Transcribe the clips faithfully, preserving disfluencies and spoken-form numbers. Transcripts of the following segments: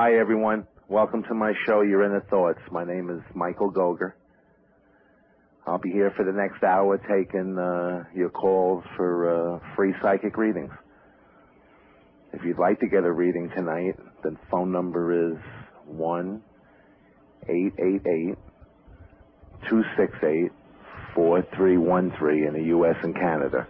Hi, everyone. Welcome to my show, Your Inner Thoughts. My name is Michael Goger. I'll be here for the next hour taking uh, your calls for uh, free psychic readings. If you'd like to get a reading tonight, the phone number is one eight eight eight, two six eight, four three one three in the U S and Canada.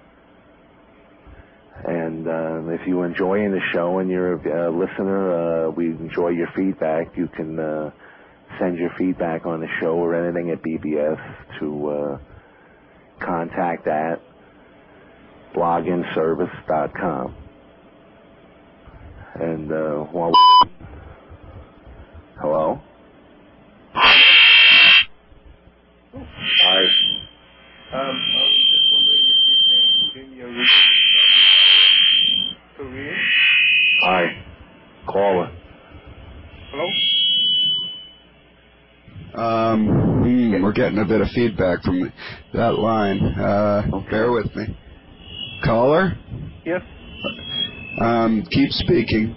And uh, if you're enjoying the show and you're a listener, uh, we enjoy your feedback. You can uh, send your feedback on the show or anything at B B S to uh, contact at blogin service dot com. And uh, while we... Hello? Hi. Um, I was just wondering if you can give me a reading for career. Hi. Caller. Hello? Um, hmm, we're getting a bit of feedback from that line. Uh, Okay. Bear with me. Caller? Yes. Um, keep speaking.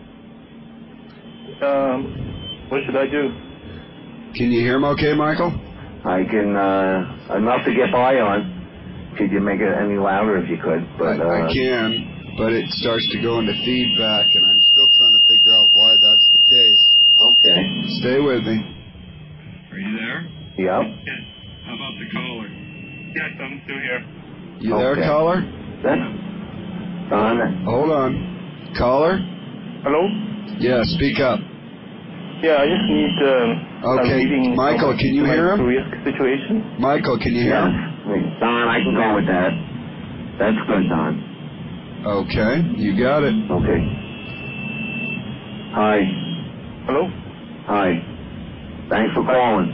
Um, what should I do? Can you hear him okay, Michael? I can, uh, enough to get by on. Could you make it any louder if you could? But I, uh, I can, but it starts to go into feedback, and I'm still trying to figure out why that's the case. Okay. Stay with me. Are you there? Yep. Yes. How about the caller? Yes, I'm still here. You there, Okay. caller? That's done. Hold on. Caller? Hello? Yeah, speak up. Yeah, I just need um, Okay. a reading. Michael, on can you my hear him? career situation. Michael, can you hear Yes. him? Wait, Don, I can go with that. That's good, Don. Okay, you got it. Okay. Hi. Hello? Hi. Thanks for calling.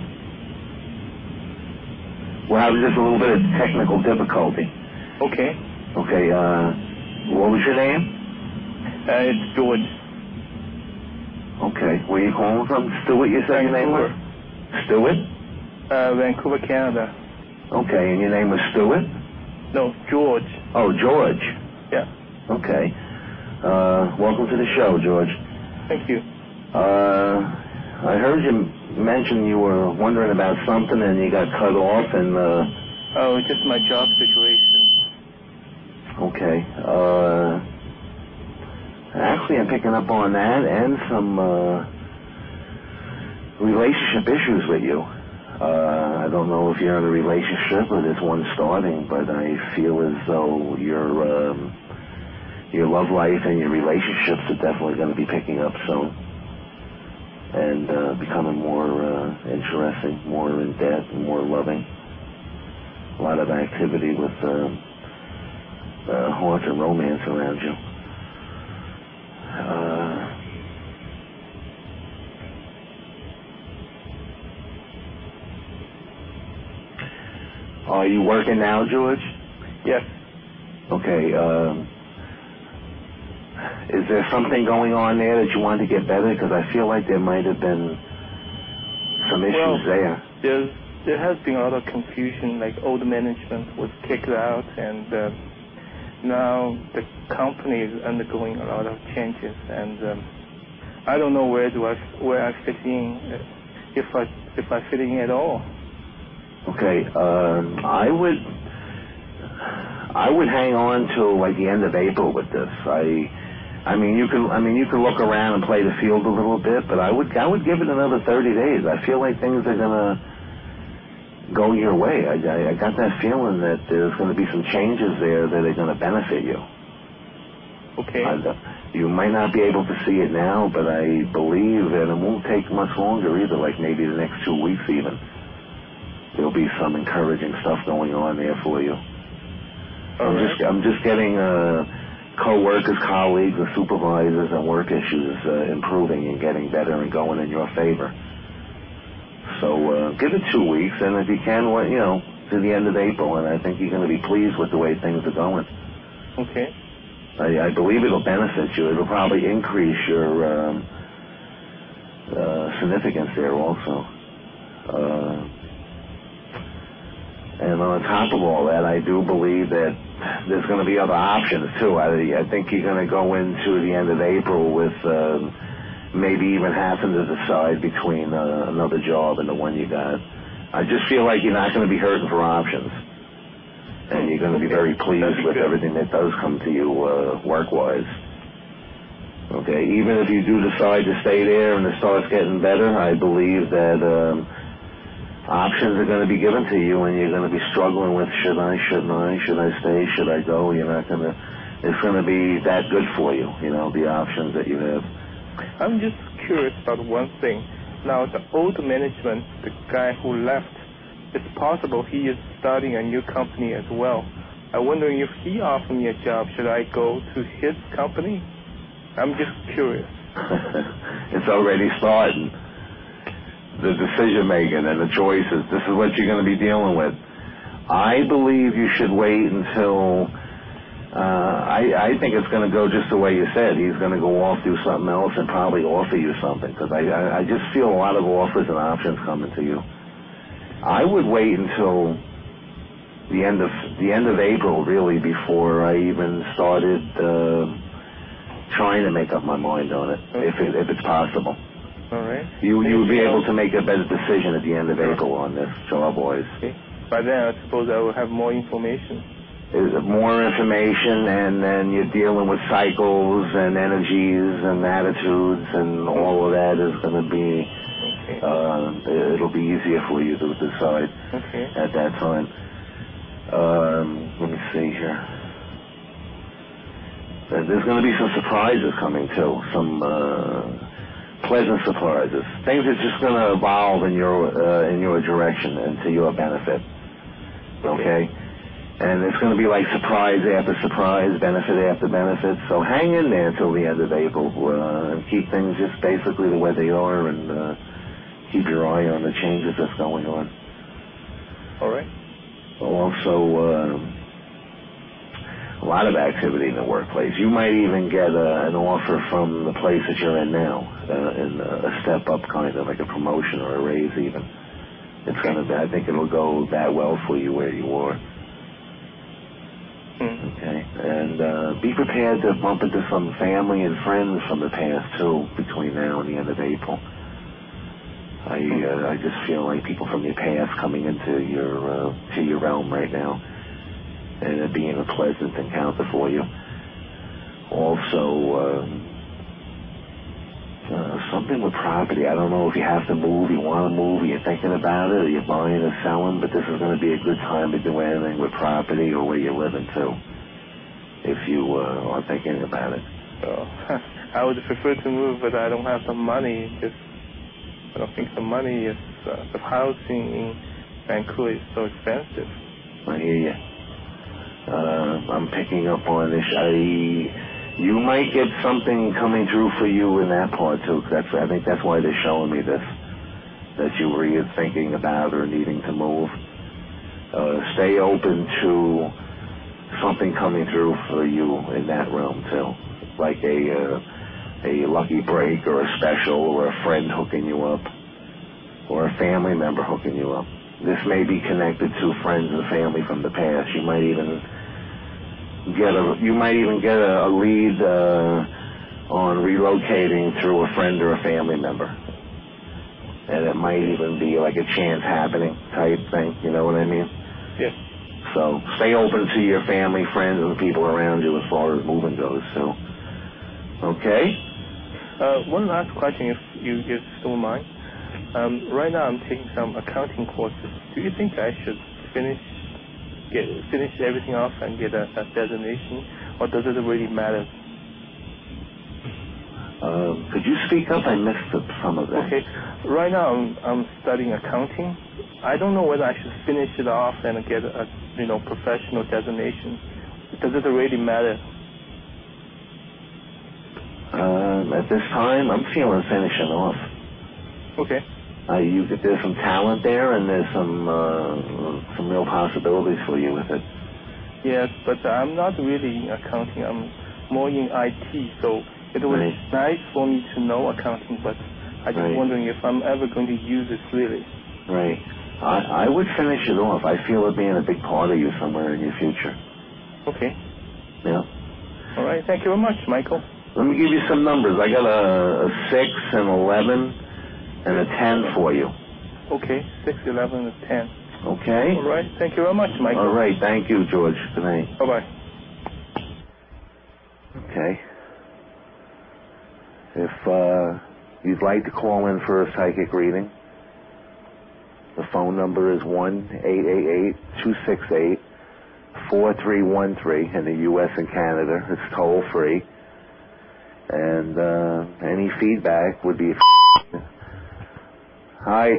We're having just a little bit of technical difficulty. Okay. Okay, uh, what was your name? Uh, it's George. Okay. Where you calling from? Stewart, you said your name was? Stewart? Uh, Vancouver, Canada. Okay, and your name was Stewart? No, George. Oh, George. Yeah. Okay. Uh, welcome to the show, George. Thank you. Uh, I heard you mention you were wondering about something and you got cut off and, uh... Oh, just my job situation. Okay. Uh... Actually, I'm picking up on that and some, uh... relationship issues with you. Uh, I don't know if you're in a relationship or there's one starting, but I feel as though your, um... your love life and your relationships are definitely going to be picking up soon. And uh, becoming more uh, interesting, more in depth, and more loving. A lot of activity with uh, uh, heart and romance around you. Uh, are you working now, George? Yes. Okay. Um, Is there something going on there that you want to get better? Because I feel like there might have been some issues Well, there. There's, there has been a lot of confusion, like old management was kicked out, and uh, now the company is undergoing a lot of changes, and um, I don't know where do I where I fit in, uh, if I if I fit in at all. Okay, um, I would I would hang on till like the end of April with this. I I mean, you can I mean you can look around and play the field a little bit, but I would I would give it another thirty days. I feel like things are gonna go your way. I, I, I got that feeling that there's going to be some changes there that are going to benefit you. Okay. I, you might not be able to see it now, but I believe, and it won't take much longer either, like maybe the next two weeks even, there'll be some encouraging stuff going on there for you. All I'm right. just I'm just getting uh, co-workers, colleagues, and supervisors and work issues uh, improving and getting better and going in your favor. So uh, give it two weeks, and if you can, what you know, to the end of April, and I think you're going to be pleased with the way things are going. Okay. I, I believe it'll benefit you. It'll probably increase your um, uh, significance there also. Uh, and on top of all that, I do believe that there's going to be other options too. I, I think you're going to go into the end of April with uh, maybe even having to decide between uh, another job and the one you got. I just feel like you're not going to be hurting for options, and you're going to be very pleased with everything that does come to you uh, work-wise. Okay, even if you do decide to stay there and it starts getting better, I believe that um, options are going to be given to you, and you're going to be struggling with, should I, shouldn't I, should I stay, should I go? You're not going to, it's going to be that good for you, you know, the options that you have. I'm just curious about one thing. Now, the old management, the guy who left, it's possible he is starting a new company as well. I'm wondering if he offered me a job, should I go to his company? I'm just curious. It's already starting. The decision making and the choices. This is what you're going to be dealing with. I believe you should wait until. Uh, I, I think it's going to go just the way you said. He's going to go off, do something else, and probably offer you something. Because I, I, I just feel a lot of offers and options coming to you. I would wait until the end of the end of April, really, before I even started. Uh, trying to make up my mind on it, okay. if it, if it's possible. All right. You you would be able to make a better decision at the end of April on this, job-wise. Okay. By then, I suppose I will have more information. Is it more information, and then you're dealing with cycles and energies and attitudes, and all of that is going to be, okay. uh, it'll be easier for you to decide okay. at that time. Um, let me see here. There's going to be some surprises coming, too. Some uh, pleasant surprises. Things that's just going to evolve in your uh, in your direction and to your benefit. Okay? And it's going to be like surprise after surprise, benefit after benefit. So hang in there until the end of April uh, and keep things just basically the way they are, and uh, keep your eye on the changes that's going on. All right. Also, uh, a lot of activity in the workplace. You might even get uh, an offer from the place that you're in now, uh, in uh, a step up, kind of like a promotion or a raise even. It's gonna be, I think it'll go that well for you where you are. Mm. Okay, and uh, be prepared to bump into some family and friends from the past too between now and the end of April. I uh, I just feel like people from your past coming into your uh, to your realm right now, and it being a pleasant encounter for you. Also, um, uh, something with property. I don't know if you have to move, you want to move, you're thinking about it, or you're buying or selling, but this is going to be a good time to do anything with property or where you're living too, if you uh, are thinking about it. Oh, I would prefer to move, but I don't have the money. Just, I don't think the money is, uh, the housing in Vancouver is so expensive. I hear you. Uh, I'm picking up on this. I, you might get something coming through for you in that part too. That's, I think that's why they're showing me this, that you were either thinking about or needing to move. Uh, stay open to something coming through for you in that realm too, like a uh, a lucky break or a special or a friend hooking you up or a family member hooking you up. This may be connected to friends and family from the past. You might even get a you might even get a, a lead uh, on relocating through a friend or a family member, and it might even be like a chance happening type thing. You know what I mean? Yes. So stay open to your family, friends, and the people around you as far as moving goes. So, okay. Uh, one last question, if you if you don't mind. Um, right now, I'm taking some accounting courses. Do you think I should finish get finish everything off and get a, a designation, or does it really matter? Um, could you speak up? I missed the, some of that. Okay. Right now, I'm, I'm studying accounting. I don't know whether I should finish it off and get a you know professional designation. Does it really matter? Um, at this time, I'm feeling finishing off. Okay. Uh, you, there's some talent there, and there's some uh, some real possibilities for you with it. Yes, but I'm not really in accounting. I'm more in I T, so it was Right. nice for me to know accounting, but I'm just Right. wondering if I'm ever going to use it really. Right. I, I would finish it off. I feel it being a big part of you somewhere in your future. Okay. Yeah. All right. Thank you very much, Michael. Let me give you some numbers. I got a, a six, an eleven, and a ten for you. Okay, six, eleven, and ten. Okay. All right. Thank you very much, Michael. All right. Thank you, George. Good night. Bye-bye. Okay. If uh, you'd like to call in for a psychic reading, the phone number is one eight eight eight, two six eight, four three one three in the U S and Canada. It's toll free. And uh, any feedback would be... Hi.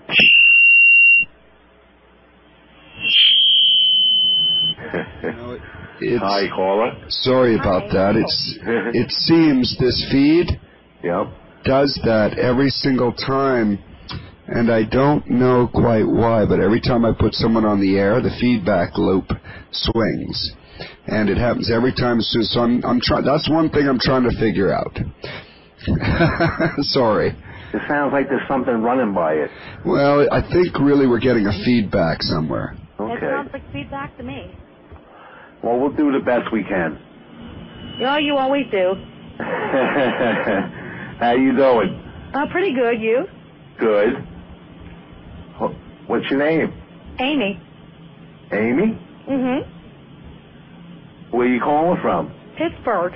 You know, it's, Hi, caller. Sorry about that. It's it seems this feed Yep. does that every single time, and I don't know quite why, but every time I put someone on the air, the feedback loop swings, and it happens every time. So, so I'm, I'm trying. That's one thing I'm trying to figure out. Sorry. It sounds like there's something running by it. Well, I think really we're getting a feedback somewhere. Okay. It sounds like feedback to me. Well, we'll do the best we can. Oh, you always do. How you doing? Uh, pretty good, you? Good. What's your name? Amy. Amy? Mm-hmm. Where you calling from? Pittsburgh.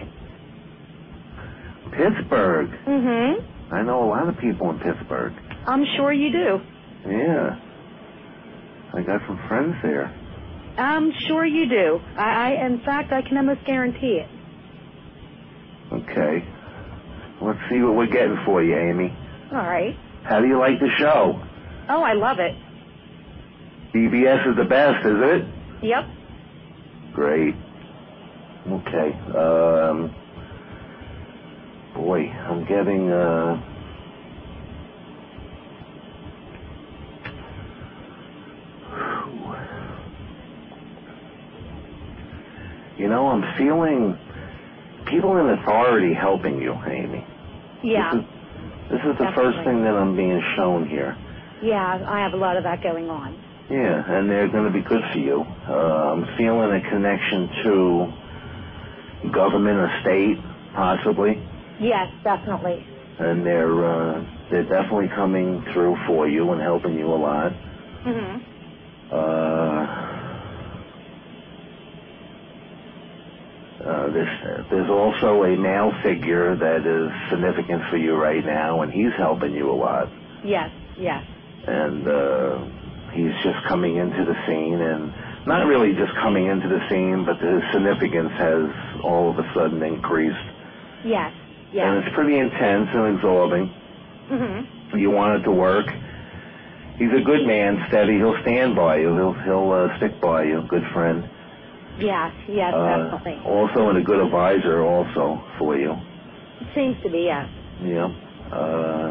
Pittsburgh. Mm-hmm. I know a lot of people in Pittsburgh. I'm sure you do. Yeah. I got some friends there. I'm sure you do. I, I in fact, I can almost guarantee it. Okay. Let's see what we're getting for you, Amy. All right. How do you like the show? Oh, I love it. D B S is the best, is it? Yep. Great. Okay. Um, boy, I'm getting, uh... You know, I'm feeling people in authority helping you, Amy. Yeah. This is, this is the Definitely. first thing that I'm being shown here. Yeah, I have a lot of that going on. Yeah, and they're going to be good for you. Uh, I'm feeling a connection to government or state, possibly. Yes, definitely. And they're uh, they're definitely coming through for you and helping you a lot. Mm-hmm. Uh, uh, there's, there's also a male figure that is significant for you right now, and he's helping you a lot. Yes, yes. And uh, he's just coming into the scene, and not really just coming into the scene, but his significance has all of a sudden increased. Yes, yes. And it's pretty intense and absorbing. Mm-hmm. You want it to work. He's a good man, steady. He'll stand by you. He'll he'll uh, stick by you. Good friend. Yes, yes, Uh, definitely. also, and a good advisor also for you. It seems to be, yes. Yeah. Uh,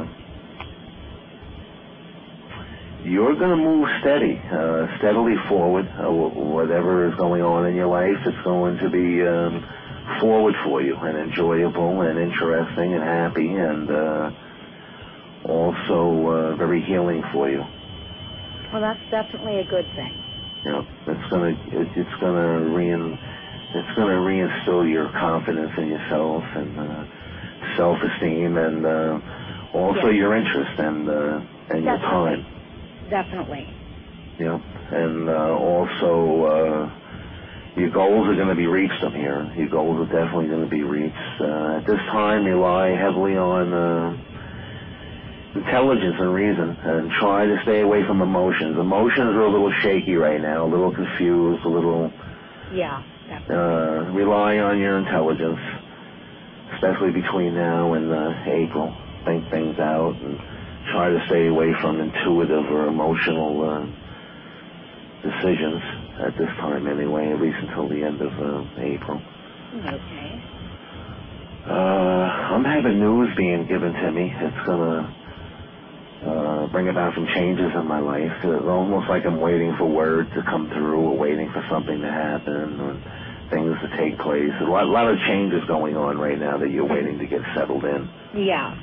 you're going to move steady, uh, steadily forward. Uh, whatever is going on in your life, it's going to be um, forward for you and enjoyable and interesting and happy and uh, also uh, very healing for you. Well, that's definitely a good thing. You know, it's gonna it, it's gonna rein it's gonna reinstill your confidence in yourself and uh, self-esteem and uh, also Yes. your interest and uh, and your time. Definitely. Yeah, and uh, also uh, your goals are going to be reached from here. Your goals are definitely going to be reached. Uh, at this time, rely heavily on uh, intelligence and reason, and try to stay away from emotions. Emotions are a little shaky right now, a little confused, a little... Yeah, definitely. Uh, rely on your intelligence, especially between now and uh, April. Think things out and try to stay away from intuitive or emotional uh, decisions at this time anyway, at least until the end of uh, April. Okay. Uh, I'm having news being given to me. It's going to uh, bring about some changes in my life. It's almost like I'm waiting for word to come through or waiting for something to happen or things to take place. A lot, a lot of changes going on right now that you're waiting to get settled in. Yeah.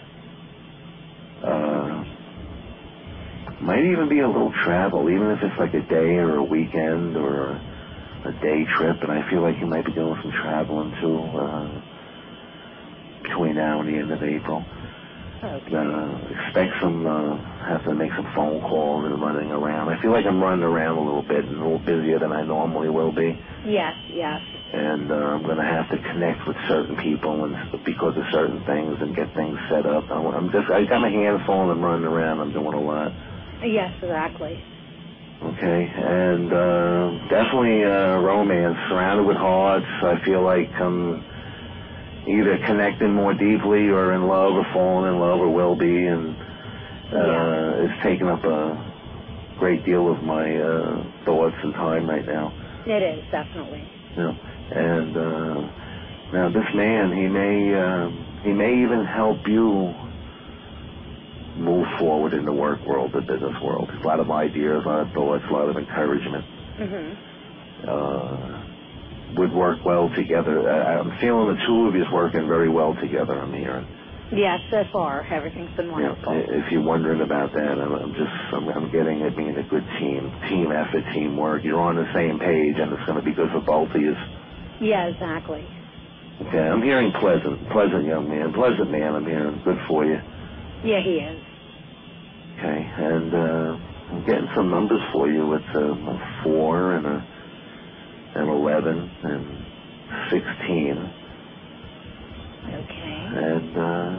Uh, might even be a little travel, even if it's like a day or a weekend or a day trip, and I feel like you might be doing some traveling too. Uh, between now and the end of April. Okay. Uh, expect some, uh, have to make some phone calls and running around. I feel like I'm running around a little bit and a little busier than I normally will be. Yes, yes. And uh, I'm going to have to connect with certain people and because of certain things and get things set up. I'm I'm just, I got my hands full and I'm running around. I'm doing a lot. Yes, exactly. Okay, and uh, definitely uh, romance, surrounded with hearts. I feel like I'm either connecting more deeply or in love or falling in love or will be, and uh, Yeah. it's taking up a great deal of my uh, thoughts and time right now. It is, definitely. You know, and uh, now this man, he may uh, he may even help you move forward in the work world, the business world. A lot of ideas, a lot of thoughts, a lot of encouragement. Mhm. Uh, would work well together. I, I'm feeling the two of you working very well together, I'm hearing. Yes, so far, everything's been You know, wonderful. if you're wondering about that, I'm, I'm just, I'm, I'm getting it being a good team, team effort, teamwork. You're on the same page, and it's going to be good for both of you. Yeah, exactly. Okay, I'm hearing pleasant, pleasant young man, pleasant man, I'm hearing. Good for you. Yeah, he is. Okay, and uh, I'm getting some numbers for you. It's a, a four and a and eleven and sixteen. Okay. And uh,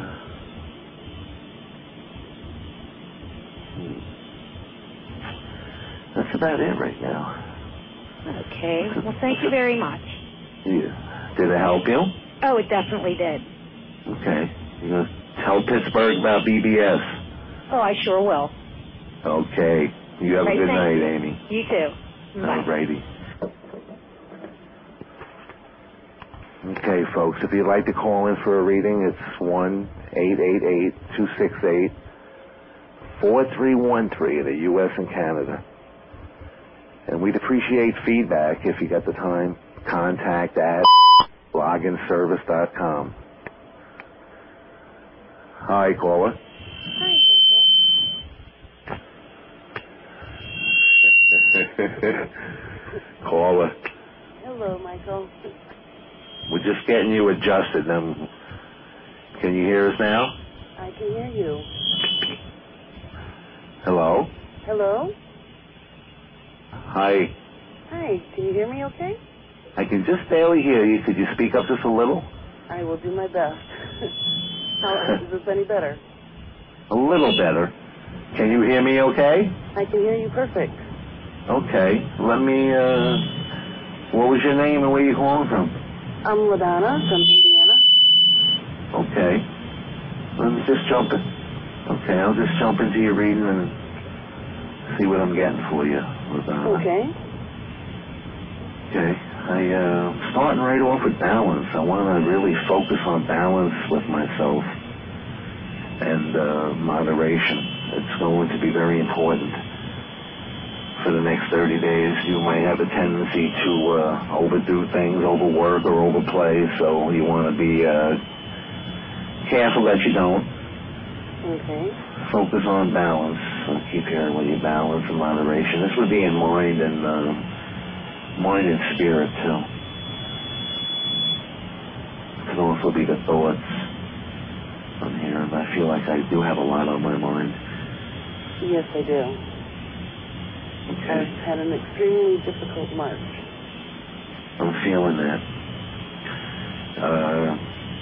hmm. that's about it right now. Okay. Well, thank you very much. Yeah. Did it help you? Oh, it definitely did. Okay. You gonna tell Pittsburgh about B B S? Oh, I sure will. Okay. You have Right, a good thank night, you. Amy. You too. Bye. Alrighty. Okay, folks, if you'd like to call in for a reading, it's one eight eight eight, two six eight, four three one three in the U S and Canada. And we'd appreciate feedback if you got the time. Contact at login service dot com. Hi, caller. Hi, Michael. Caller. Hello, Michael. We're just getting you adjusted. Now, can you hear us now? I can hear you. Hello? Hello? Hi. Hi, can you hear me okay? I can just barely hear you. Could you speak up just a little? I will do my best. How, is this any better? A little better. Can you hear me okay? I can hear you perfect. Okay. Let me, uh, what was your name and where you calling from? I'm LaDonna from Indiana. Okay. Let me just jump in. Okay, I'll just jump into your reading and see what I'm getting for you. LaDonna. Okay. Okay. I, uh, starting right off with balance. I want to really focus on balance with myself and, uh, moderation. It's going to be very important. For the next thirty days, you might have a tendency to uh, overdo things, overwork or overplay, so you want to be uh, careful that you don't. Okay. Focus on balance. I'll keep hearing with you, balance and moderation. This would be in mind and uh, mind and spirit too. It could also be the thoughts on here, and I feel like I do have a lot on my mind. Yes, I do. Okay. I've had an extremely difficult March. I'm feeling that. Uh,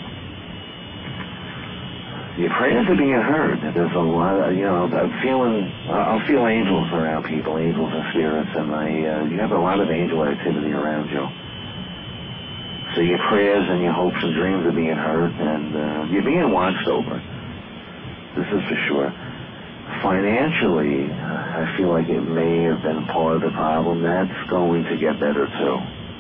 your prayers are being heard. There's a lot of, you know, I'm feeling, I'll feel angels around people, angels and spirits, and I, uh, you have a lot of angel activity around you. So your prayers and your hopes and dreams are being heard, and uh, you're being watched over. This is for sure. Financially, I feel like it may have been part of the problem. That's going to get better too.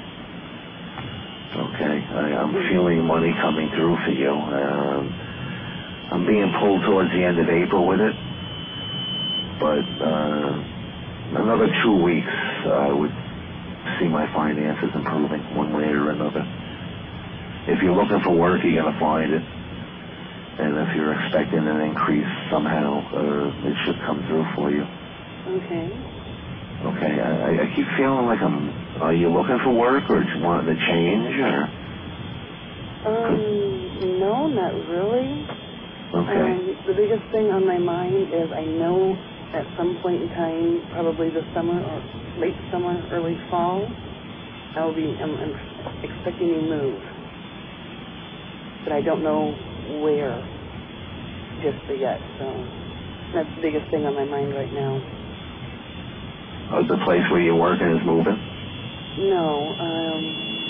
Okay, I, I'm feeling money coming through for you. Um, I'm being pulled towards the end of April with it, but uh, another two weeks I would see my finances improving one way or another. If you're looking for work, you're going to find it. And if you're expecting an increase somehow, uh, it should come through for you. Okay. Okay, I, I keep feeling like I'm, are you looking for work or just wanting to change or? Um, No, not really. Okay. Um, the biggest thing on my mind is I know at some point in time, probably this summer or late summer, early fall, I'll be, I'm, I'm expecting to move. But I don't know where just yet, so that's the biggest thing on my mind right now. Oh, the place where you're working is moving? No, um,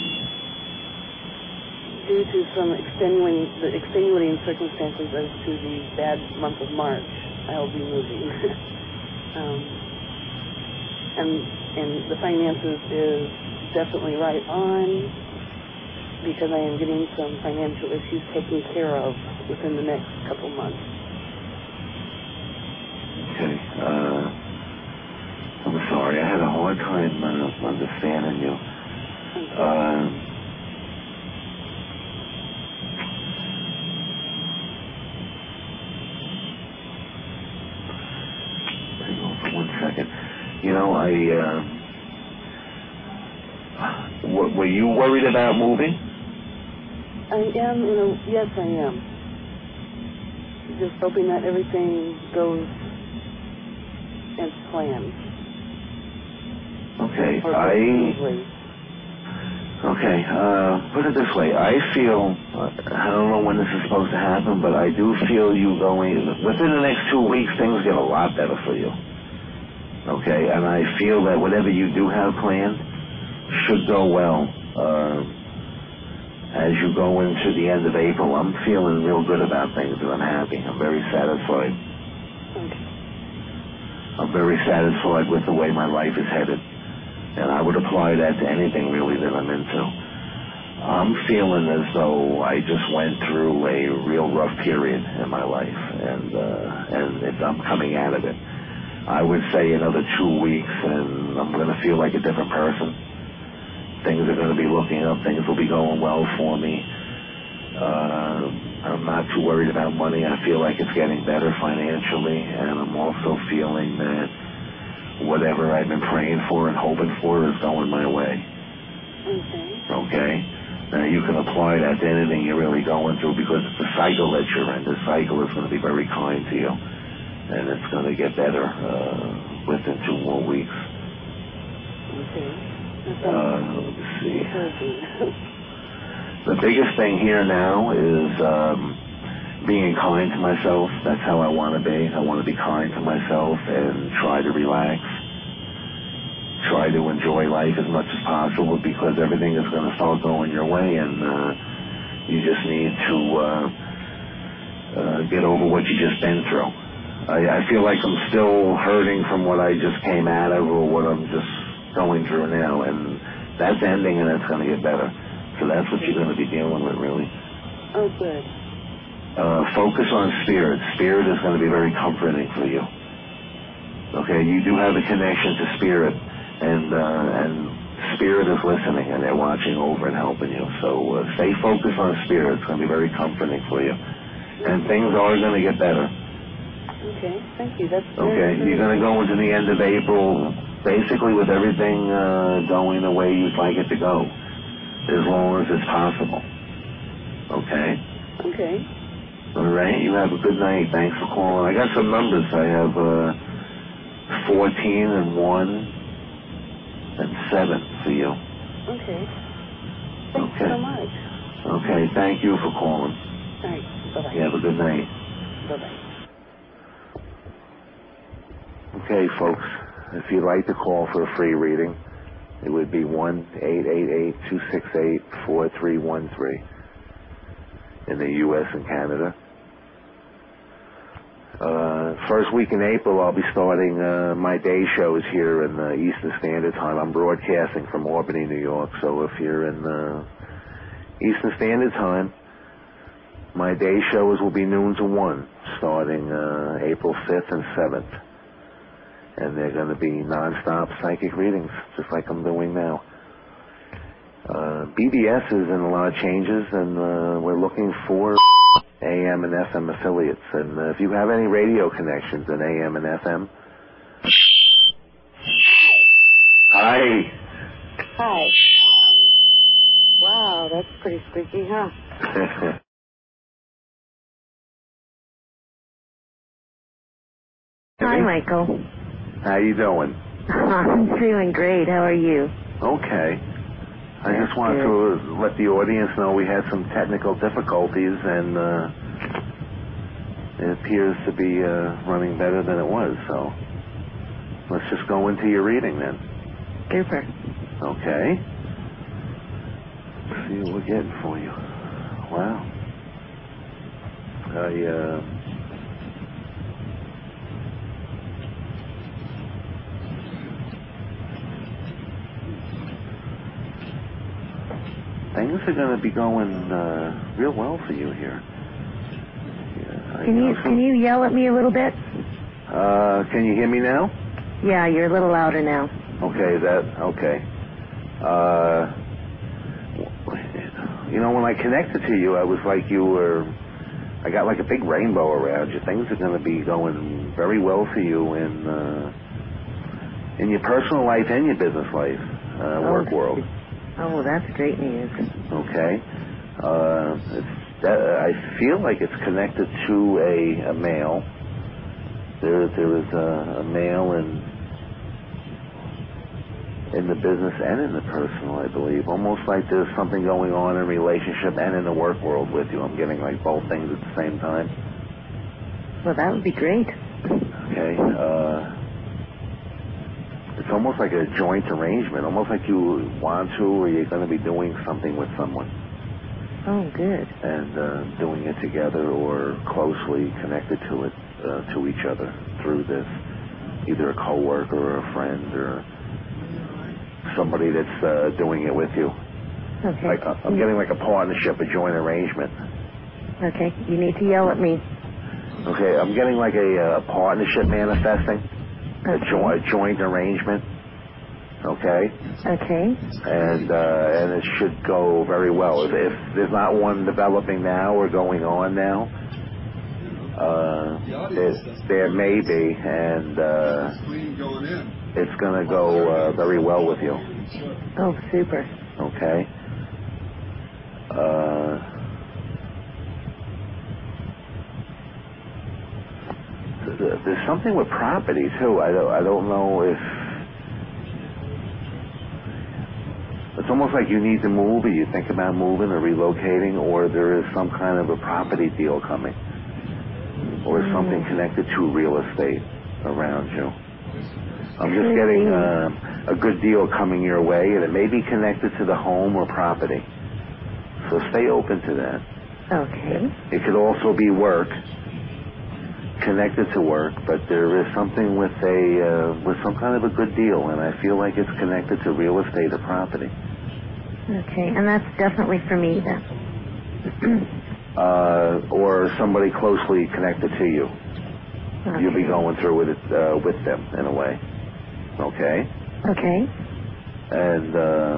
due to some extenuating, the extenuating circumstances as to the bad month of March, I'll be moving. um, and and the finances is definitely right on because I am getting some financial issues taken care of within the next couple months. Okay. Uh, I'm sorry. I had a hard time uh, understanding you. Uh, hang on for one second. You know, I, uh, w- were you worried about moving? I am, you know, yes, I am. Just hoping that everything goes as planned. Okay, Or I... smoothly. Okay, uh, put it this way. I feel, uh, I don't know when this is supposed to happen, but I do feel you going, within the next two weeks, things get a lot better for you. Okay, and I feel that whatever you do have planned should go well. Uh, as you go into the end of April, I'm feeling real good about things, and I'm happy. I'm very satisfied. Okay. I'm very satisfied with the way my life is headed. And I would apply that to anything really that I'm into. I'm feeling as though I just went through a real rough period in my life, and uh, and it's, I'm coming out of it. I would say another two weeks, and I'm going to feel like a different person. Things are going to be looking up. Things will be going well for me. Uh, I'm not too worried about money. I feel like it's getting better financially, and I'm also feeling that whatever I've been praying for and hoping for is going my way. Okay. Okay? Now, you can apply that to anything you're really going through because it's a cycle that you're in. The cycle is going to be very kind to you, and it's going to get better uh, within two more weeks. Okay. Uh, let's see. The biggest thing here now is um, being kind to myself. That's how I want to be. I want to be kind to myself and try to relax. Try to enjoy life as much as possible because everything is going to start going your way, and uh, you just need to uh, uh, get over what you just been through. I, I feel like I'm still hurting from what I just came out of or what I'm just going through now, and that's ending and it's going to get better. So that's what you're going to be dealing with, really. Oh, good. Uh, focus on spirit. Spirit is going to be very comforting for you. Okay, you do have a connection to spirit, and uh, and spirit is listening, and they're watching over and helping you. So uh, stay focused on spirit. It's going to be very comforting for you, and things are going to get better. Okay, thank you. That's very Okay, you're going to go into the end of April, basically with everything uh, going the way you'd like it to go, as long as it's possible. Okay. Okay. All right, you have a good night. Thanks for calling. I got some numbers. I have uh, fourteen and one and seven for you. Okay. Thanks Okay. so much. Okay, thank you for calling. All right. Bye-bye. You have a good night. Bye-bye. Okay, folks, if you'd like to call for a free reading, it would be one eight eight eight, two six eight, four three one three in the U S and Canada. Uh, first week in April, I'll be starting uh, my day shows here in uh, Eastern Standard Time. I'm broadcasting from Albany, New York, so if you're in uh, Eastern Standard Time, my day shows will be noon to one, starting uh, April fifth and seventh. And they're going to be non-stop psychic readings, just like I'm doing now. Uh, B B S is in a lot of changes, and uh, we're looking for A M and F M affiliates. And uh, if you have any radio connections in A M and F M... Hi. Hi. Um, wow, that's pretty spooky, huh? Hi, Michael. How you doing? I'm doing great. How are you? Okay. I That's just wanted good. to let the audience know we had some technical difficulties, and uh, it appears to be uh, running better than it was. So let's just go into your reading then. Super. Okay. Let's see what we're getting for you. Wow. I, uh... Things are going to be going uh, real well for you here. Yeah, I Can you know some- can you yell at me a little bit? Uh, can you hear me now? Yeah, you're a little louder now. Okay, that, okay. Uh, you know, when I connected to you, I was like you were, I got like a big rainbow around you. Things are going to be going very well for you in, uh, in your personal life and your business life, uh, work world. Oh, that's great news. Okay. Uh, it's, that, I feel like it's connected to a, a male. There, there is a, a male in in the business and in the personal, I believe. Almost like there's something going on in relationship and in the work world with you. I'm getting like both things at the same time. Well, that would be great. Okay. Uh, it's almost like a joint arrangement, almost like you want to or you're going to be doing something with someone. Oh, good. And uh, doing it together or closely connected to it, uh, to each other through this. Either a coworker or a friend or somebody that's uh, doing it with you. Okay. Like, uh, I'm getting like a partnership, a joint arrangement. Okay. You need to yell at me. Okay, I'm getting like a, uh partnership manifesting, Okay. a, jo- a joint arrangement. Okay. Okay. And uh, and it should go very well. If, if there's not one developing now or going on now, uh, there, there may be, and uh, it's going to go uh, very well with you. Oh, super. Okay. Uh, th- there's something with property too. I don't. I don't know if it's almost like you need to move, or you think about moving or relocating, or there is some kind of a property deal coming, or Mm. something connected to real estate around you. I'm just getting uh, a good deal coming your way, and it may be connected to the home or property. So stay open to that. Okay. It could also be work, connected to work, but there is something with a uh, with some kind of a good deal, and I feel like it's connected to real estate or property. Okay, and that's definitely for me then. uh, or somebody closely connected to you. Okay. You'll be going through with it uh, with them in a way. Okay. Okay. And. Uh,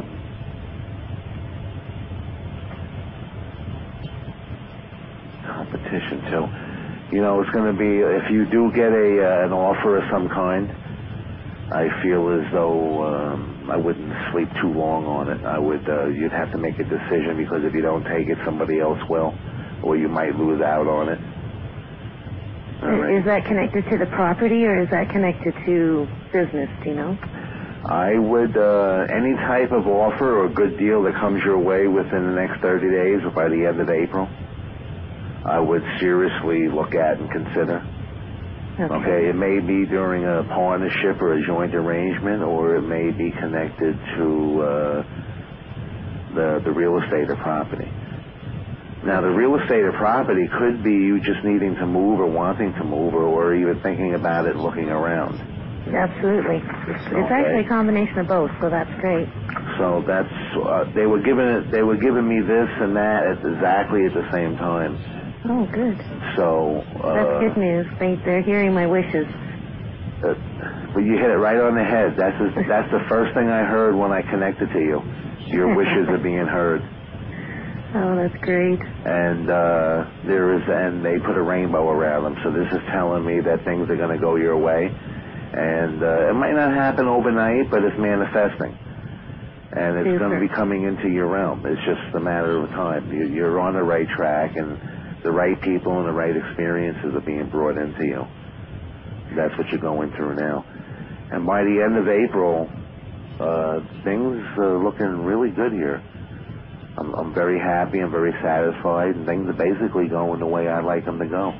competition too. You know, it's going to be, if you do get a uh, an offer of some kind, I feel as though um, I wouldn't sleep too long on it. I would, uh, you'd have to make a decision, because if you don't take it, somebody else will, or you might lose out on it. All right. Is that connected to the property, or is that connected to business, do you know? I would, uh, any type of offer or good deal that comes your way within the next thirty days or by the end of April, I would seriously look at and consider. Okay. Okay, it may be during a partnership or a joint arrangement, or it may be connected to uh, the the real estate or property. Now, the real estate or property could be you just needing to move or wanting to move, or, or even thinking about it and looking around. Absolutely. It's, it's Okay. actually a combination of both, so that's great. So that's uh, they were giving it. They were giving me this and that at exactly at the same time. Oh, good. So uh, That's good news. They, they're hearing my wishes. Uh, but you hit it right on the head. That's the, that's the first thing I heard when I connected to you. Your wishes are being heard. Oh, that's great. And uh, there is, and they put a rainbow around them. So this is telling me that things are going to go your way. And uh, it might not happen overnight, but it's manifesting. And it's Super. going to be coming into your realm. It's just a matter of time. You, you're on the right track, and the right people and the right experiences are being brought into you. that's what you're going through now. And by the end of April, uh, things are looking really good here. I'm, I'm very happy. I'm very satisfied, and things are basically going the way I'd like them to go.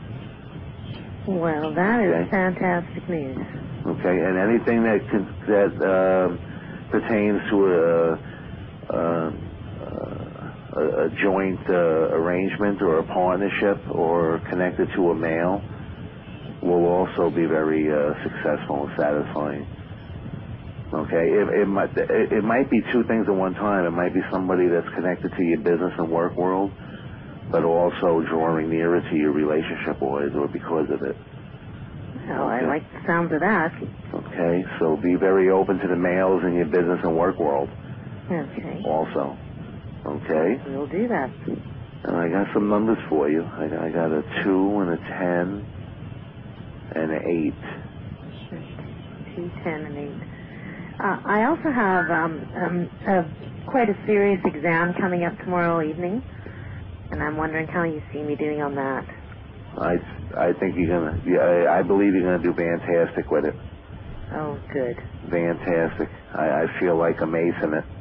Well, that okay. is fantastic news. Okay, and anything that can, that uh, pertains to a, a, a, a joint uh, arrangement or a partnership or connected to a male will also be very uh, successful and satisfying. Okay, it, it might it, it might be two things at one time. It might be somebody that's connected to your business and work world, but also drawing nearer to your relationship-wise or because of it. Well, okay. I like the sound of that. Okay, so be very open to the males in your business and work world. Okay. Also. Okay? We'll do that. And I got some numbers for you. I, I got a two and a ten and an eight. Two, ten, and eight. Uh, I also have um, um, a, quite a serious exam coming up tomorrow evening, and I'm wondering how you see me doing on that. I, I think you're gonna. Yeah, I, I believe you're gonna do fantastic with it. Oh, good. Fantastic. I, I feel like I'm acing it.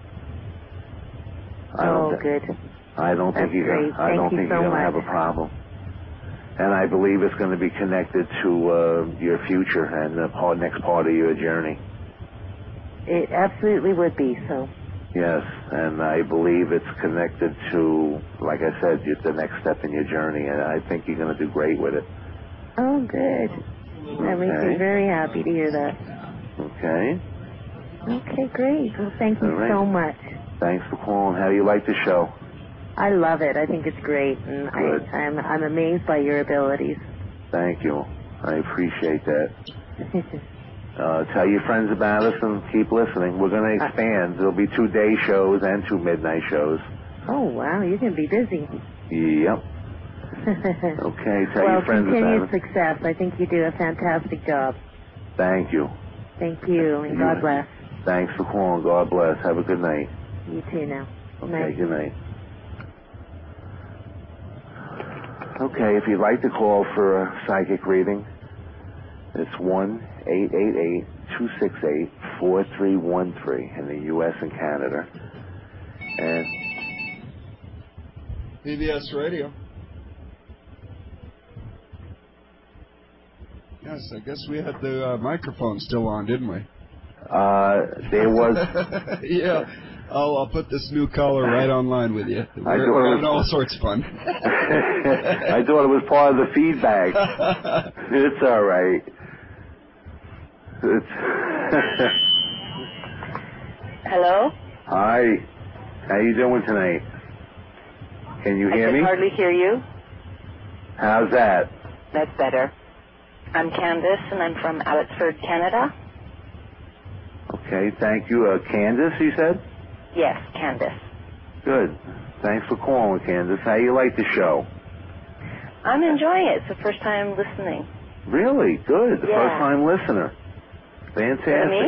I oh, don't good. I don't That's think you're great. gonna. I Thank don't you think so you're gonna much. have a problem. And I believe it's going to be connected to uh, your future and the part, next part of your journey. It absolutely would be so. Yes, and I believe it's connected to, like I said, the next step in your journey, and I think you're going to do great with it. Oh, good. That makes Okay. me very happy to hear that. Okay. Okay, great. Well, thank you All right. so much. Thanks for calling. How do you like the show? I love it. I think it's great, and Good. I, I'm I'm amazed by your abilities. Thank you. I appreciate that. Uh, tell your friends about us and keep listening. We're going to expand. There'll be two day shows and two midnight shows. Oh, wow. You're going to be busy. Yep. Okay, tell well, your friends continued about it. success. I think you do a fantastic job. Thank you. Thank you, and You- God bless. Thanks for calling. God bless. Have a good night. You too now. Okay, Night. good night. Okay, if you'd like to call for a psychic reading, it's one eight eight eight, two six eight, four three one three in the U S and Canada. And P B S Radio. Yes, I guess we had the uh, microphone still on, didn't we? uh, there was... yeah. I'll, I'll put this new caller right online with you. We're, I thought we're it having was- all sorts of fun. I thought it was part of the feedback. It's all right. It's Hello? Hi. How you doing tonight? Can you hear I can me? hardly hear you. How's that? That's better. I'm Candace, and I'm from Abbotsford, Canada. Okay, thank you. Uh, Candace, you said? Yes, Candace. Good. Thanks for calling, Candace. How you like the show? I'm enjoying it. It's the first time listening. Really? Good. The Yeah. first-time listener. Fantastic. For me?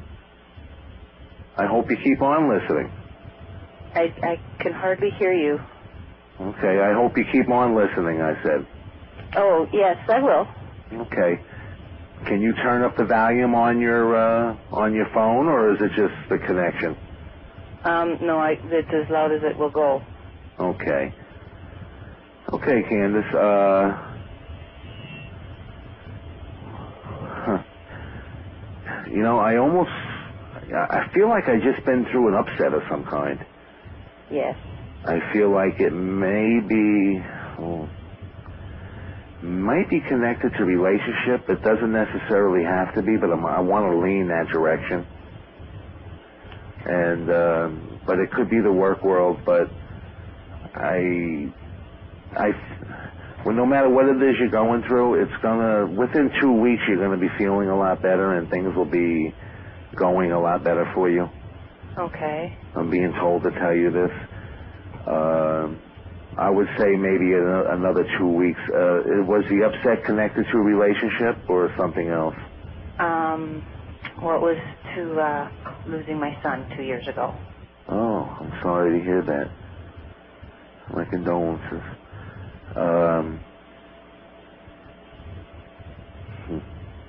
I hope you keep on listening. I, I can hardly hear you. Okay, I hope you keep on listening, I said. Oh, yes, I will. Okay. Can you turn up the volume on your uh, on your phone, or is it just the connection? Um, no, I, it's as loud as it will go. Okay. Okay, Candace. Uh, huh. You know, I almost, I feel like I just been through an upset of some kind. Yes. I feel like it may be, well, might be connected to relationship. It doesn't necessarily have to be, but I'm, I want to lean that direction. And, um, but it could be the work world, but I, I, well, no matter what it is you're going through, it's gonna, within two weeks you're gonna be feeling a lot better and things will be going a lot better for you. Okay. I'm being told to tell you this. Um, I would say maybe an- another two weeks. Uh, was the upset connected to a relationship or something else? Um, well, it was to uh, losing my son two years ago. Oh, I'm sorry to hear that. My condolences. Um, hmm.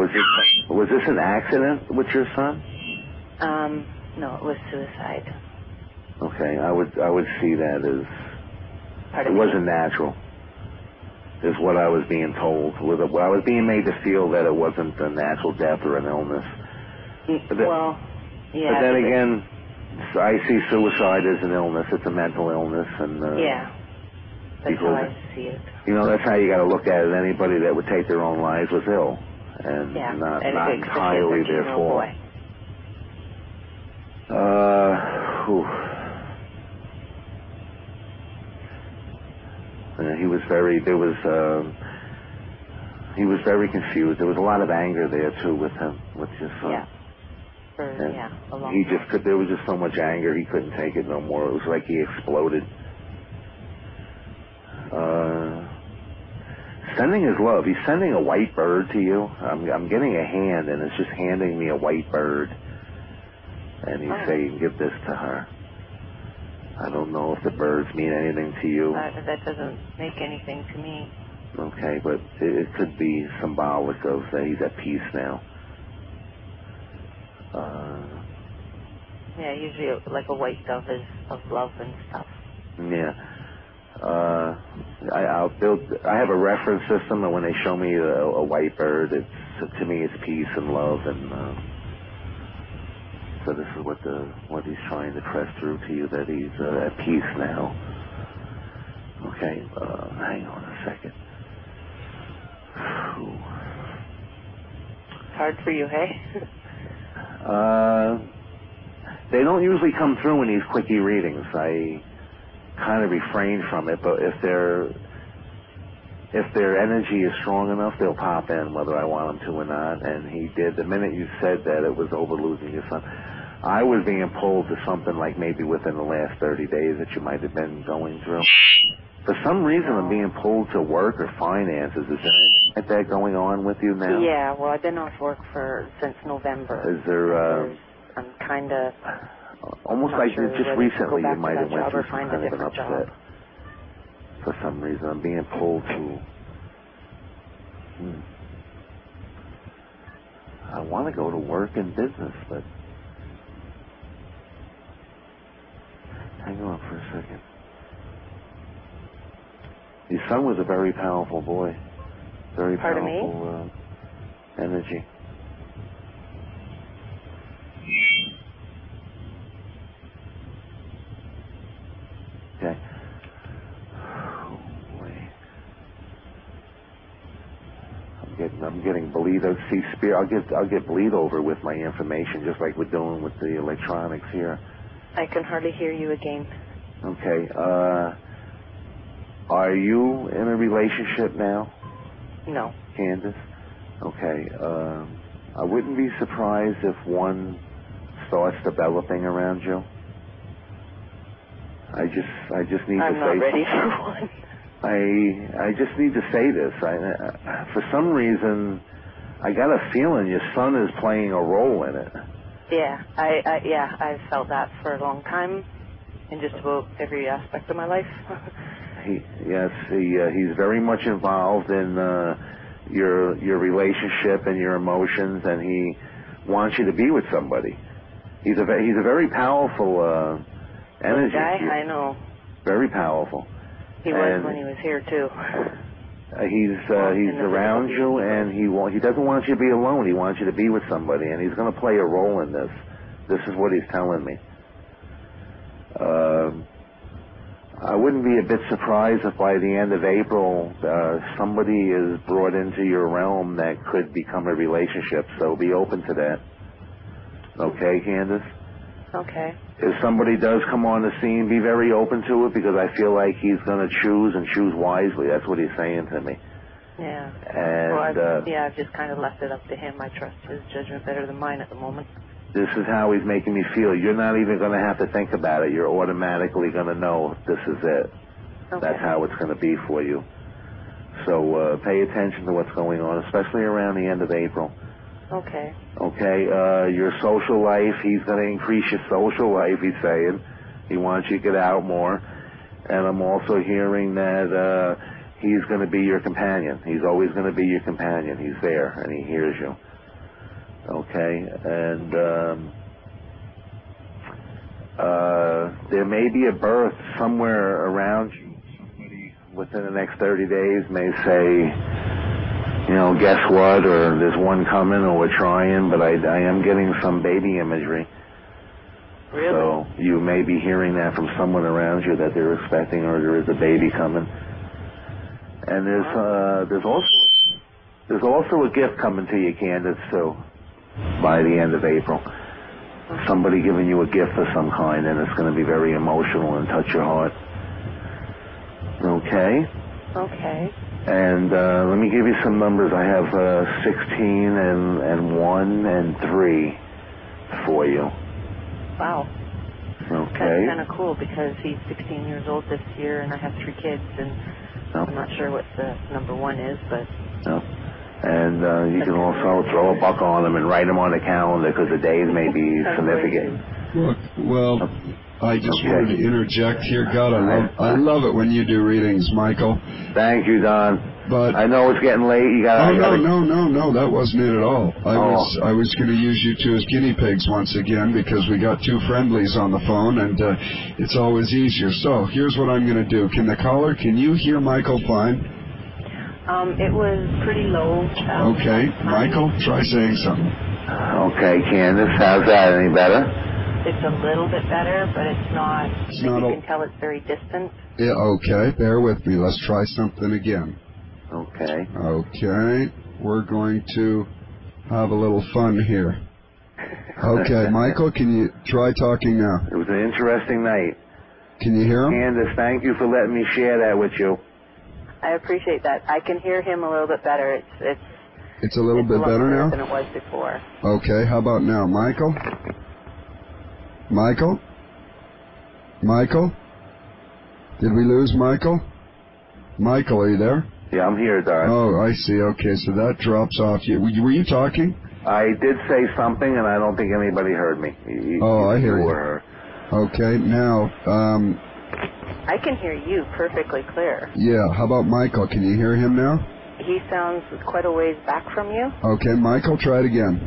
Was this, was this an accident with your son? Um, no, it was suicide. Okay, I would I would see that as Pardon it me? wasn't natural. Is what I was being told. With it, I was being made to feel that it wasn't a natural death or an illness. But then, well, yeah. But then again, I see suicide as an illness. It's a mental illness, and uh, yeah, that's how because, I see it. You know, that's how you got to look at it. Anybody that would take their own lives was ill, and Yeah, not and not especially entirely as a their juvenile fault. boy. Uh, whew. Uh, he was very. There was. Um, he was very confused. There was a lot of anger there too with him, with his son. Yeah. For, And yeah, a long he time. just could. There was just so much anger. He couldn't take it no more. It was like he exploded. Uh, sending his love. He's sending a white bird to you. I'm, I'm getting a hand, and it's just handing me a white bird. And he's Oh. saying, "Give this to her." I don't know if the birds mean anything to you. Uh, that doesn't make anything to me. Okay, but it, it could be symbolic of that he's at peace now. Uh, Yeah, usually like a white dove is of love and stuff. yeah. Uh, I, I'll build. I have a reference system, and when they show me a, a white bird, it's to me it's peace and love, and uh, so this is what the what he's trying to press through to you, that he's uh, at peace now. Okay, uh, hang on a second. It's hard for you, hey? Uh, they don't usually come through in these quickie readings. I kind of refrain from it, but if they're if their energy is strong enough, they'll pop in whether I want them to or not. And he did. The minute you said that it was over losing your son, I was being pulled to something like maybe within the last thirty days that you might have been going through. For some reason, I'm being pulled to work or finances. Is there anything like that going on with you now? Yeah, well, I've been off work for since November. Is there? Uh, I'm kind of almost not like sure just whether to recently go you back might to have that went job through or some find kind a of an different upset. job. For some reason, I'm being pulled to. Hmm. I want to go to work in business, but hang on for a second. Your son was a very powerful boy. Very Pardon me? powerful uh, energy. Okay. Oh, boy. I'm getting, I'm getting bleed. See, spear. I'll get, I'll get bleed over with my information, just like we're doing with the electronics here. I can hardly hear you again. Okay. Uh, are you in a relationship now, No. Candace? Okay. Um, I wouldn't be surprised if one starts developing around you. I just, I just need I'm to not say ready something. for one. I, I just need to say this. I, uh, for some reason, I got a feeling your son is playing a role in it. Yeah, I, I yeah, I've felt that for a long time in just about every aspect of my life. He, yes, he, uh, he's very much involved in uh, your your relationship and your emotions, and he wants you to be with somebody. He's a ve- he's a very powerful uh, energy. This guy, I know. Very powerful. He And was when he was here too. Uh, he's uh, he's around you, and he wa- he doesn't want you to be alone. He wants you to be with somebody, and he's going to play a role in this. This is what he's telling me. Um, I wouldn't be a bit surprised if by the end of April uh, somebody is brought into your realm that could become a relationship. So be open to that. Okay, Candace? Okay. If somebody does come on the scene, be very open to it, because I feel like he's going to choose and choose wisely. That's what he's saying to me. Yeah. And well, I've, uh, yeah, I've just kind of left it up to him. I trust his judgment better than mine at the moment. this is how he's making me feel. You're not even going to have to think about it. You're automatically going to know this is it. Okay. That's how it's going to be for you. So uh, pay attention to what's going on, especially around the end of April. Okay. Okay, uh, your social life, he's going to increase your social life, he's saying. He wants you to get out more. And I'm also hearing that uh, he's going to be your companion. He's always going to be your companion. He's there, and he hears you. Okay, and um, uh, there may be a birth somewhere around you. Somebody within the next thirty days may say, you know, guess what, or there's one coming, or we're trying, but I, I am getting some baby imagery. Really? So you may be hearing that from someone around you that they're expecting, or there is a baby coming. And there's uh, there's also there's also a gift coming to you, Candace, too, by the end of April. Somebody giving you a gift of some kind, and it's going to be very emotional and touch your heart. Okay? Okay. And uh, let me give you some numbers. I have uh, sixteen and, and one and three for you. Wow. Okay. That's kind of cool because he's sixteen years old this year, and I have three kids, and No. I'm not sure what the number one is, but... No. And uh, you can also throw a buck on them and write them on the calendar because the days may be significant. Look, well, I just Okay. wanted to interject here. God, I love, I love it when you do readings, Michael. Thank you, Don. But I know it's getting late. You got. oh no, no, no, no, that wasn't it at all. I Oh. was, I was going to use you two as guinea pigs once again because we got two friendlies on the phone, and uh, it's always easier. So here's what I'm going to do. Can the caller? Can you hear Michael fine? Um, it was pretty low. Um, Okay, um, Michael, try saying something. Okay, Candace, how's that? Any better? It's a little bit better, but it's not... It's like not you a- can tell it's very distant. Yeah, okay, bear with me. Let's try something again. Okay. Okay, we're going to have a little fun here. Okay, Michael, can you try talking now? It was an interesting night. Can you hear him? Candace, thank you for letting me share that with you. I appreciate that. I can hear him a little bit better. It's it's It's a little it's bit a lot better clearer now? than it was before. Okay, how about now? Michael? Michael? Michael? Did we lose Michael? Michael, are you there? Yeah, I'm here, Don. Oh, I see. Okay, so that drops off. You, were you- were you talking? I did say something, and I don't think anybody heard me. You- Oh, I hear you. were- Okay, now, um, I can hear you perfectly clear. yeah, how about Michael? Can you hear him now? He sounds quite a ways back from you. Okay, Michael, try it again.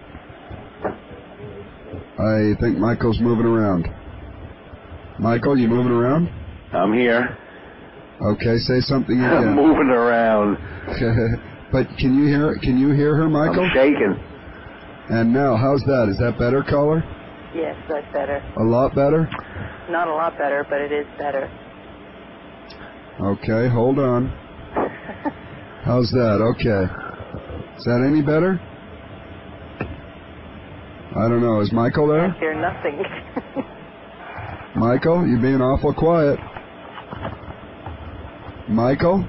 I think Michael's moving around. Michael, you moving around? I'm here. Okay, say something I'm again. moving around. But can you hear? Can you hear her, Michael? I'm shaking. And now, how's that? Is that better, caller? Yes, that's better. A lot better. Not a lot better, but it is better. Okay, hold on. How's that? Okay. Is that any better? I don't know. Is Michael I there? hear nothing. Michael, you're being awful quiet. Michael?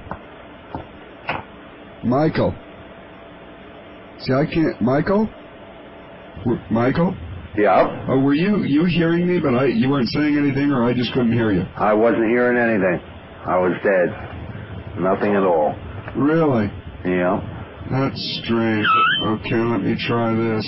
Michael? See, I can't... Michael? W- Michael? Yeah. Oh, were you you hearing me, but I you weren't saying anything, or I just couldn't hear you? I wasn't hearing anything. I was dead. Nothing at all. Really? Yeah. That's strange. Okay, let me try this.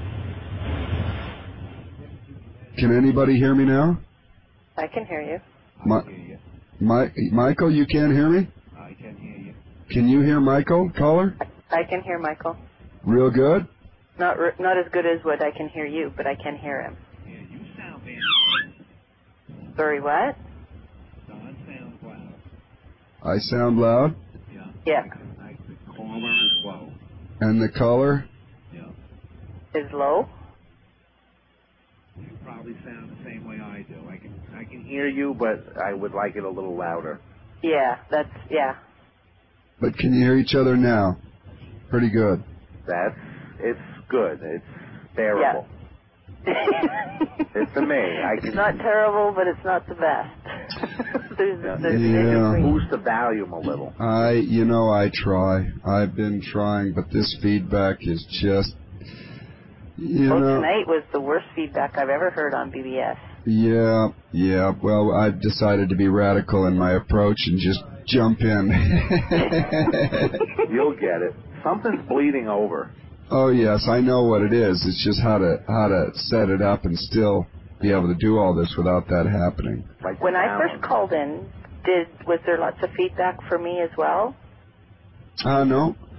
Can anybody hear me now? I can hear you. My, my, Michael, you can't hear me? I can hear you. Can you hear Michael, caller? I can hear Michael. Real good? Not r- not as good as what I can hear you, but I can hear him. Yeah, you sound bad. Sorry, what? Don sounds loud. I sound loud, Yeah. Yeah. I, the caller is low. and the caller? Yeah. Is low? You probably sound the same way I do. I can. I can hear you, but I would like it a little louder. Yeah, that's, yeah. But can you hear each other now? Pretty good. That's, it's good. It's bearable. It's to me. I can. It's not terrible, but it's not the best. there's, there's an Yeah. in-between. Boost the volume a little. I, you know, I try. I've been trying, but this feedback is just, you Well, know. tonight was the worst feedback I've ever heard on B B S. Yeah, yeah. Well, I've decided to be radical in my approach and just jump in. You'll get it. Something's bleeding over. Oh yes, I know what it is. It's just how to how to set it up and still be able to do all this without that happening. Like When I balance. first called in, did was there lots of feedback for me as well? Uh no,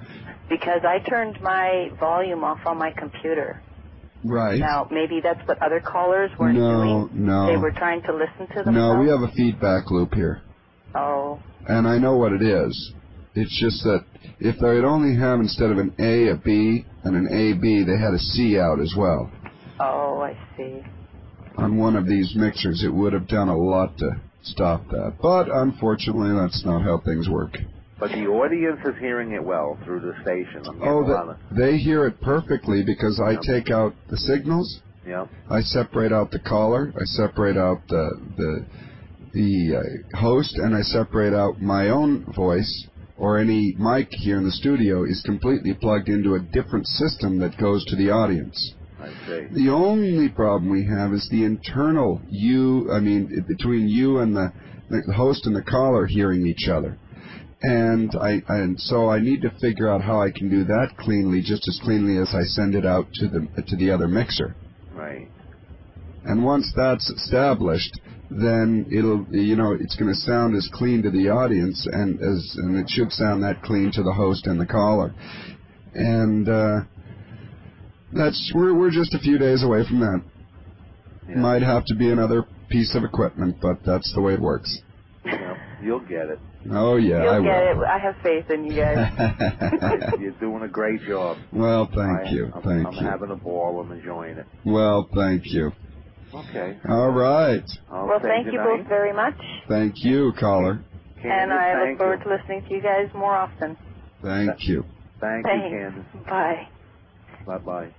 because I turned my volume off on my computer. Right. Now, maybe that's what other callers weren't no, doing. No, They were trying to listen to themselves? No, we have a feedback loop here. Oh. And I know what it is. It's just that if they'd only have, instead of an A, a B, and an A B, they had a C out as well. Oh, I see. On one of these mixers, it would have done a lot to stop that. But unfortunately, that's not how things work. But the audience is hearing it well through the station. I'm oh, the, of... they hear it perfectly because I yep. take out the signals. Yep. I separate out the caller. I separate out the the, the uh, host, and I separate out my own voice, or any mic here in the studio is completely plugged into a different system that goes to the audience. I see. The only problem we have is the internal you, I mean, between you and the, the host and the caller hearing each other. And I and so I need to figure out how I can do that cleanly, just as cleanly as I send it out to the to the other mixer. Right. And once that's established, then it'll, you know, it's going to sound as clean to the audience, and as and it should sound that clean to the host and the caller. And uh, that's we're we're just a few days away from that. Yeah. Might have to be another piece of equipment, but that's the way it works. Yeah, you'll get it. Oh yeah, You'll I get will. it. I have faith in you guys. You're doing a great job. Well, thank I, you. I'm, thank I'm you. I'm having a ball. I'm enjoying it. Well, thank you. Okay. All right. I'll well, thank you night. both very much. Thank you, caller. Candace, and I look forward you. to listening to you guys more often. Thank you. Thank Thanks. you, Candace. Bye. Bye-bye.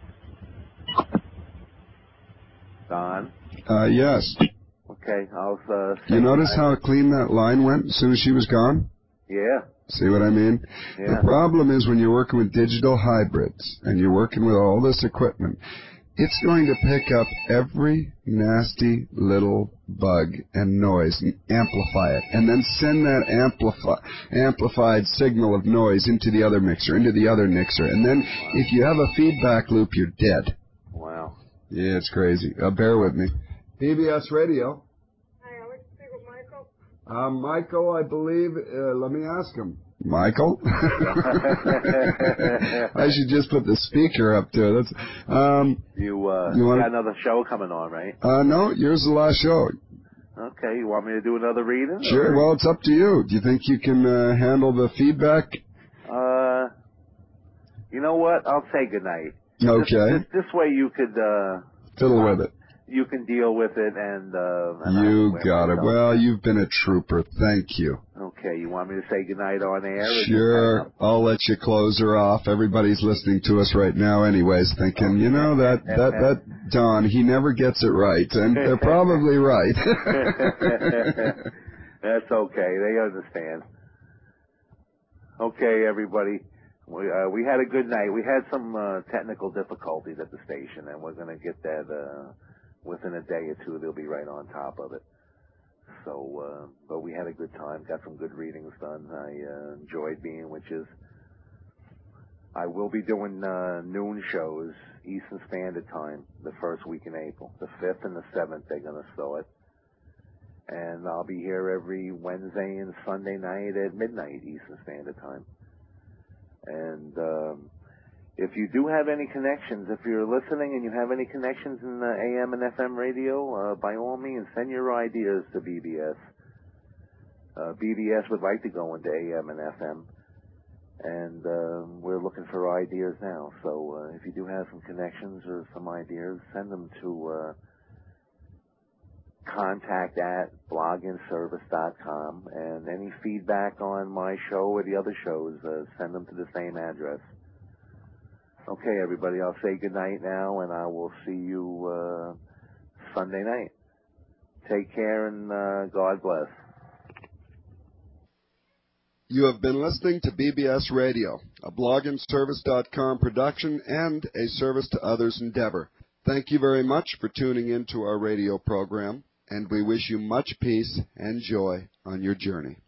Don? Uh, yes. Okay, I'll uh, You notice how clean that line went as soon as she was gone? Yeah. See what I mean? Yeah. The problem is when you're working with digital hybrids and you're working with all this equipment, it's going to pick up every nasty little bug and noise and amplify it, and then send that amplify, amplified signal of noise into the other mixer, into the other mixer, and then wow. if you have a feedback loop, you're dead. Wow. Yeah, it's crazy. Uh, bear with me. B B S Radio. Hi, I'd like to speak with Michael. Uh, Michael, I believe, uh, let me ask him. Michael? I should just put the speaker up there. That's, um, you, uh, you wanna, got another show coming on, right? Uh, no, yours is the last show. Okay, you want me to do another reading? Sure, or? well, it's up to you. Do you think you can uh, handle the feedback? Uh, you know what? I'll say goodnight. Okay. This, this, this way you could, uh... Fiddle uh, with it. You can deal with it, and, uh... And you got it. Well, you've been a trooper. Thank you. Okay, you want me to say goodnight on air? Sure. I'll let you close her off. Everybody's listening to us right now anyways, thinking, okay. you know, that, that, that Don, he never gets it right. And they're probably right. That's okay. They understand. Okay, everybody. We, uh, we had a good night. We had some uh, technical difficulties at the station, and we're going to get that uh, within a day or two. They'll be right on top of it. So, uh, but we had a good time, got some good readings done. I uh, enjoyed being with you. I will be doing uh, noon shows, Eastern Standard Time, the first week in April. The fifth and the seventh, they're going to start. And I'll be here every Wednesday and Sunday night at midnight, Eastern Standard Time. And um, if you do have any connections, if you're listening and you have any connections in uh, A M and F M radio, uh, by all means, send your ideas to B B S. Uh, B B S would like to go into A M and F M, and uh, we're looking for ideas now. So uh, if you do have some connections or some ideas, send them to uh, contact at blogging service dot com, and any feedback on my show or the other shows, uh, send them to the same address. Okay, everybody, I'll say goodnight now, and I will see you uh, Sunday night. Take care, and uh, God bless. You have been listening to B B S Radio, a blogging service dot com production and a service to others endeavor. Thank you very much for tuning in to our radio program, and we wish you much peace and joy on your journey.